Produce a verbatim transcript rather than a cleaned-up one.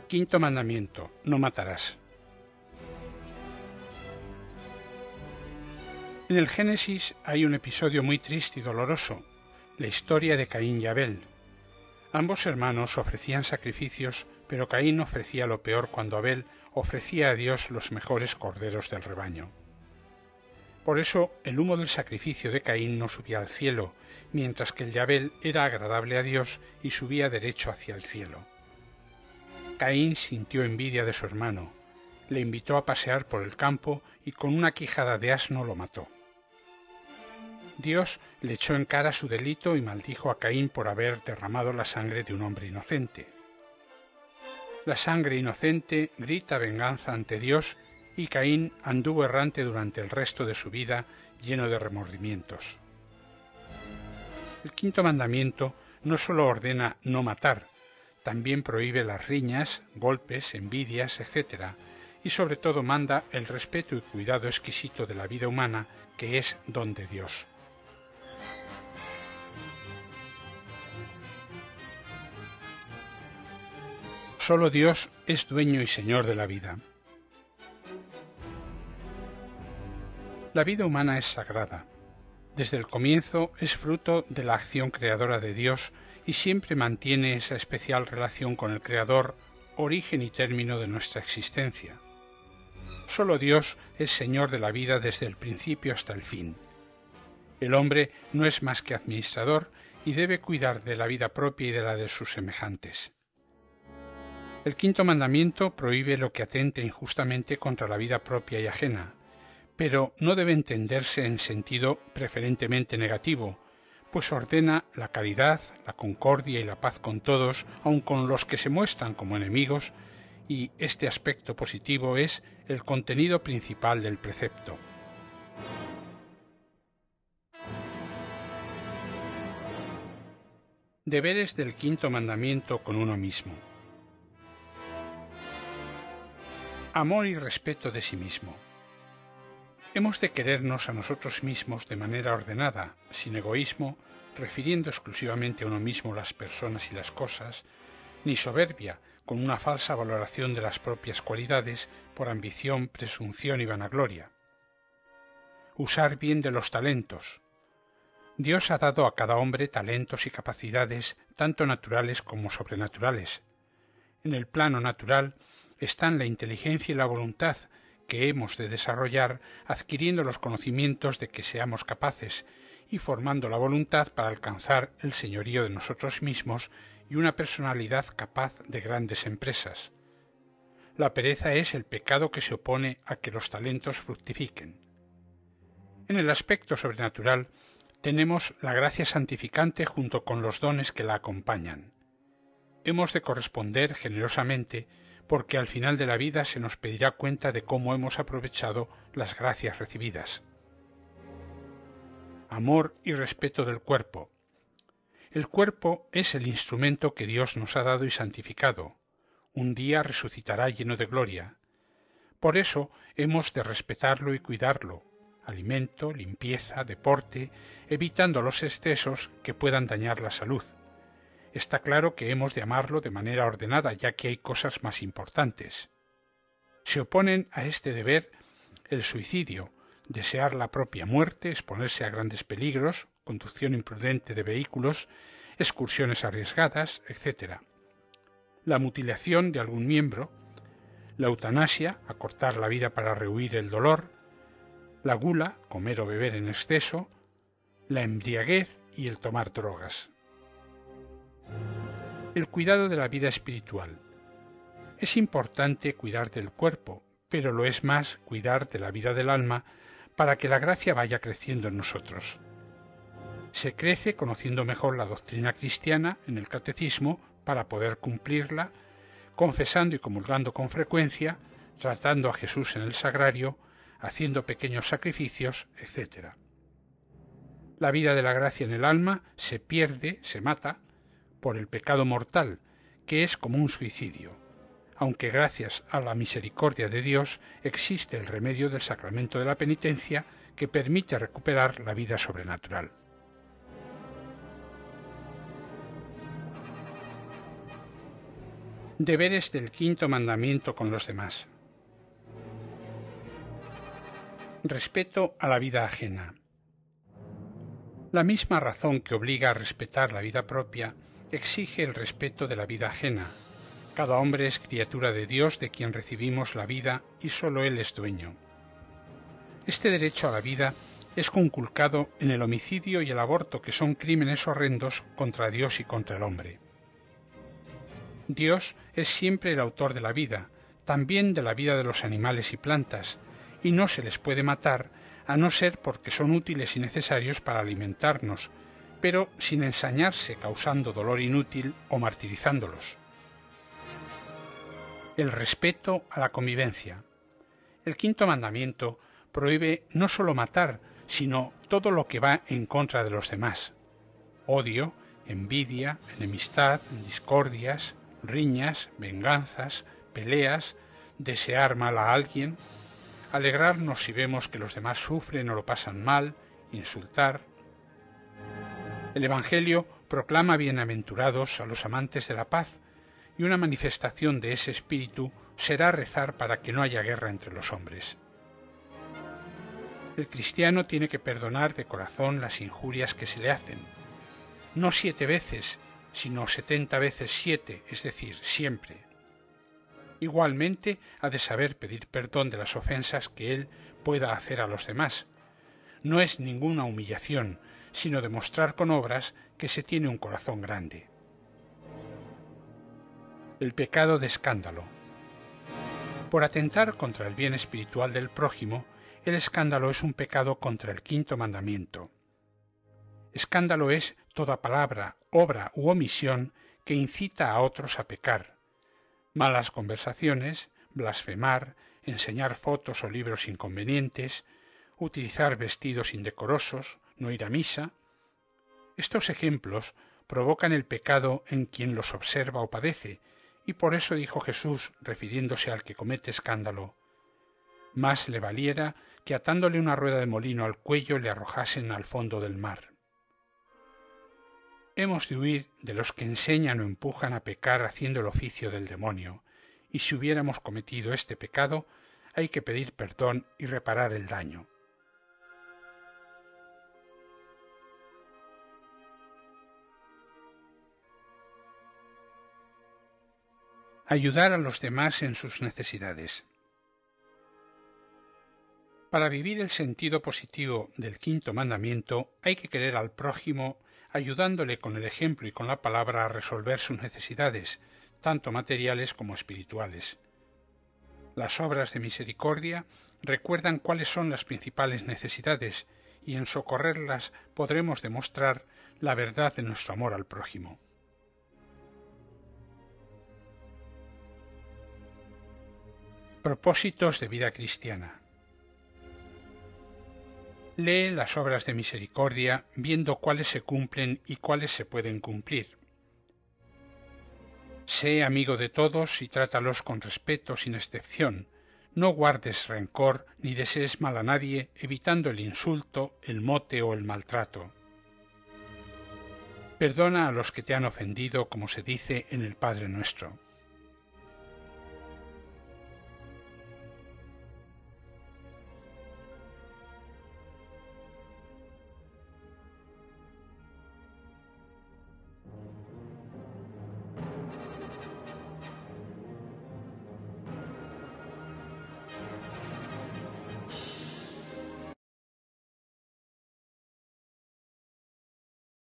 Quinto mandamiento: no matarás. En el Génesis hay un episodio muy triste y doloroso, la historia de Caín y Abel. Ambos hermanos ofrecían sacrificios, pero Caín ofrecía lo peor cuando Abel ofrecía a Dios los mejores corderos del rebaño. Por eso el humo del sacrificio de Caín no subía al cielo, mientras que el de Abel era agradable a Dios y subía derecho hacia el cielo. Caín sintió envidia de su hermano, le invitó a pasear por el campo y con una quijada de asno lo mató. Dios le echó en cara su delito y maldijo a Caín por haber derramado la sangre de un hombre inocente. La sangre inocente grita venganza ante Dios y Caín anduvo errante durante el resto de su vida lleno de remordimientos. El quinto mandamiento no solo ordena no matar, también prohíbe las riñas, golpes, envidias, etcétera, y sobre todo manda el respeto y cuidado exquisito de la vida humana, que es don de Dios. Solo Dios es dueño y señor de la vida. La vida humana es sagrada. Desde el comienzo es fruto de la acción creadora de Dios y siempre mantiene esa especial relación con el Creador, origen y término de nuestra existencia. Solo Dios es señor de la vida desde el principio hasta el fin. El hombre no es más que administrador y debe cuidar de la vida propia y de la de sus semejantes. El quinto mandamiento prohíbe lo que atente injustamente contra la vida propia y ajena, pero no debe entenderse en sentido preferentemente negativo, pues ordena la caridad, la concordia y la paz con todos, aun con los que se muestran como enemigos, y este aspecto positivo es el contenido principal del precepto. Deberes del quinto mandamiento con uno mismo. Amor y respeto de sí mismo. Hemos de querernos a nosotros mismos de manera ordenada, sin egoísmo, refiriendo exclusivamente a uno mismo las personas y las cosas, ni soberbia, con una falsa valoración de las propias cualidades por ambición, presunción y vanagloria. Usar bien de los talentos. Dios ha dado a cada hombre talentos y capacidades tanto naturales como sobrenaturales. En el plano natural están la inteligencia y la voluntad, que hemos de desarrollar adquiriendo los conocimientos de que seamos capaces y formando la voluntad para alcanzar el señorío de nosotros mismos y una personalidad capaz de grandes empresas. La pereza es el pecado que se opone a que los talentos fructifiquen. En el aspecto sobrenatural tenemos la gracia santificante junto con los dones que la acompañan. Hemos de corresponder generosamente porque al final de la vida se nos pedirá cuenta de cómo hemos aprovechado las gracias recibidas. Amor y respeto del cuerpo. El cuerpo es el instrumento que Dios nos ha dado y santificado. Un día resucitará lleno de gloria. Por eso hemos de respetarlo y cuidarlo. Alimento, limpieza, deporte, evitando los excesos que puedan dañar la salud. Está claro que hemos de amarlo de manera ordenada, ya que hay cosas más importantes. Se oponen a este deber el suicidio, desear la propia muerte, exponerse a grandes peligros, conducción imprudente de vehículos, excursiones arriesgadas, etcétera. La mutilación de algún miembro, la eutanasia, acortar la vida para rehuir el dolor, la gula, comer o beber en exceso, la embriaguez y el tomar drogas. El cuidado de la vida espiritual. Es importante cuidar del cuerpo, pero lo es más cuidar de la vida del alma para que la gracia vaya creciendo en nosotros. Se crece conociendo mejor la doctrina cristiana en el catecismo para poder cumplirla, confesando y comulgando con frecuencia, tratando a Jesús en el sagrario, haciendo pequeños sacrificios, etcétera. La vida de la gracia en el alma se pierde, se mata, por el pecado mortal, que es como un suicidio, aunque gracias a la misericordia de Dios existe el remedio del sacramento de la penitencia que permite recuperar la vida sobrenatural. Deberes del quinto mandamiento con los demás. Respeto a la vida ajena. La misma razón que obliga a respetar la vida propia exige el respeto de la vida ajena. Cada hombre es criatura de Dios, de quien recibimos la vida, y sólo Él es dueño. Este derecho a la vida es conculcado en el homicidio y el aborto, que son crímenes horrendos contra Dios y contra el hombre. Dios es siempre el autor de la vida, también de la vida de los animales y plantas, y no se les puede matar a no ser porque son útiles y necesarios para alimentarnos, pero sin ensañarse causando dolor inútil o martirizándolos. El respeto a la convivencia. El quinto mandamiento prohíbe no sólo matar, sino todo lo que va en contra de los demás. Odio, envidia, enemistad, discordias, riñas, venganzas, peleas, desear mal a alguien, alegrarnos si vemos que los demás sufren o lo pasan mal, insultar. El Evangelio proclama bienaventurados a los amantes de la paz, y una manifestación de ese espíritu será rezar para que no haya guerra entre los hombres. El cristiano tiene que perdonar de corazón las injurias que se le hacen, no siete veces, sino setenta veces siete, es decir, siempre. Igualmente ha de saber pedir perdón de las ofensas que él pueda hacer a los demás. No es ninguna humillación, sino demostrar con obras que se tiene un corazón grande. El pecado de escándalo. Por atentar contra el bien espiritual del prójimo, el escándalo es un pecado contra el quinto mandamiento. Escándalo es toda palabra, obra u omisión que incita a otros a pecar. Malas conversaciones, blasfemar, enseñar fotos o libros inconvenientes, utilizar vestidos indecorosos, no ir a misa. Estos ejemplos provocan el pecado en quien los observa o padece, y por eso dijo Jesús, refiriéndose al que comete escándalo: más le valiera que atándole una rueda de molino al cuello le arrojasen al fondo del mar. Hemos de huir de los que enseñan o empujan a pecar haciendo el oficio del demonio, y si hubiéramos cometido este pecado, hay que pedir perdón y reparar el daño. Ayudar a los demás en sus necesidades. Para vivir el sentido positivo del quinto mandamiento hay que querer al prójimo ayudándole con el ejemplo y con la palabra a resolver sus necesidades, tanto materiales como espirituales. Las obras de misericordia recuerdan cuáles son las principales necesidades y en socorrerlas podremos demostrar la verdad de nuestro amor al prójimo. Propósitos de vida cristiana. Lee las obras de misericordia viendo cuáles se cumplen y cuáles se pueden cumplir. Sé amigo de todos y trátalos con respeto sin excepción. No guardes rencor ni desees mal a nadie, evitando el insulto, el mote o el maltrato. Perdona a los que te han ofendido, como se dice en el Padre Nuestro.